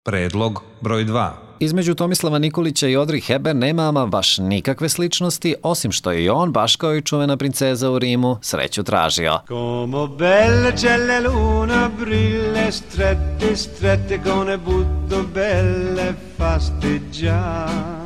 Predlog broj 2. Između Tomislava Nikolića i Audrey Hepburn nema ama baš nikakve sličnosti, osim što je i on, baš kao i čuvena princeza u Rimu, sreću tražio. Como belle c'è la luna brille strette strette con le butto belle fasteggiare.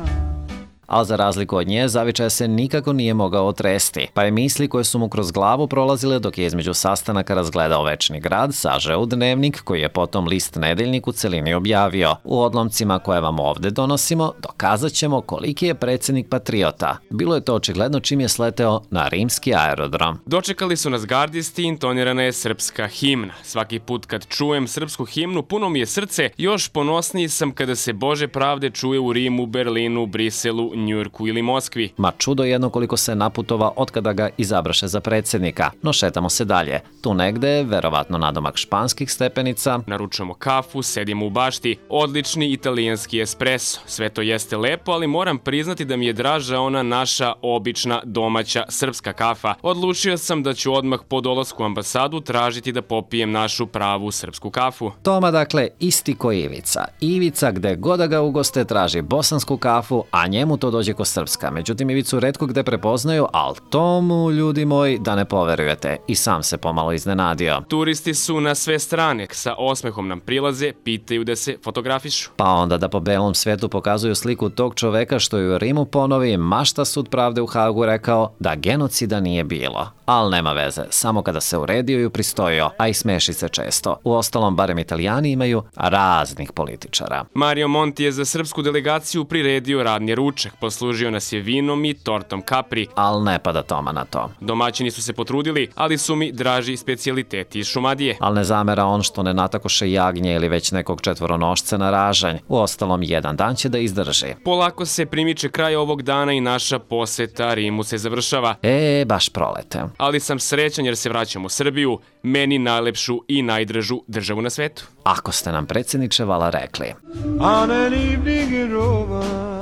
Ali za razliku od nje, zavičaja se nikako nije mogao otresti, pa je misli koje su mu kroz glavu prolazile dok je između sastanaka razgledao Večni grad sažeo u dnevnik koji je potom list Nedeljnik u celini objavio. U odlomcima koje vam ovde donosimo, dokazat ćemo koliki je predsjednik patriota. Bilo je to očigledno čim je sleteo na rimski aerodrom. Dočekali su nas gardisti i intonirana je srpska himna. Svaki put kad čujem srpsku himnu, puno mi je srce, još ponosniji sam kada se Bože pravde čuje u Rimu, Berlinu, Briselu, Njujorku ili Moskvi. Ma čudo jedno koliko se naputova otkada ga izabraše za predsjednika. No šetamo se dalje. Tu negde, verovatno nadomak španskih stepenica. Naručujemo kafu, sedimo u bašti, odlični italijanski espresso. Sve to jeste lepo, ali moram priznati da mi je draža ona naša obična domaća srpska kafa. Odlučio sam da ću odmah po dolasku u ambasadu tražiti da popijem našu pravu srpsku kafu. Toma dakle isti ko Ivica. Ivica gde god da ga ugoste traži bosansku kafu, a njemu to dođe ko srpska. Međutim, Ivicu retko gde prepoznaju, ali tomu, ljudi moji, da ne poverujete. I sam se pomalo iznenadio. Turisti su na sve strane, sa osmehom nam prilaze, pitaju da se fotografišu. Pa onda da po belom svetu pokazuju sliku tog čoveka što je u Rimu ponovi, mašta sud pravde u Hagu rekao da genocida nije bilo. Ali nema veze, samo kada se uredio i upristojio, a i smeši se često. Uostalom, barem Italijani imaju raznih političara. Mario Monti je za srpsku delegaciju priredio radni ručak, poslužio nas je vinom i tortom kapri. Ali ne pada Toma na to. Domaćini su se potrudili, ali su mi draži specijaliteti iz Šumadije. Ali ne zamera on što ne natakoše jagnje ili već nekog četvoronošca na ražanj. Uostalom, jedan dan će da izdrži. Polako se primiče kraj ovog dana i naša poseta Rimu se završava. Baš prolete. Ali sam srećan jer se vraćam u Srbiju, meni najlepšu i najdražu državu na svetu. Ako ste nam predsjedniče vala rekli. On an evening in Roma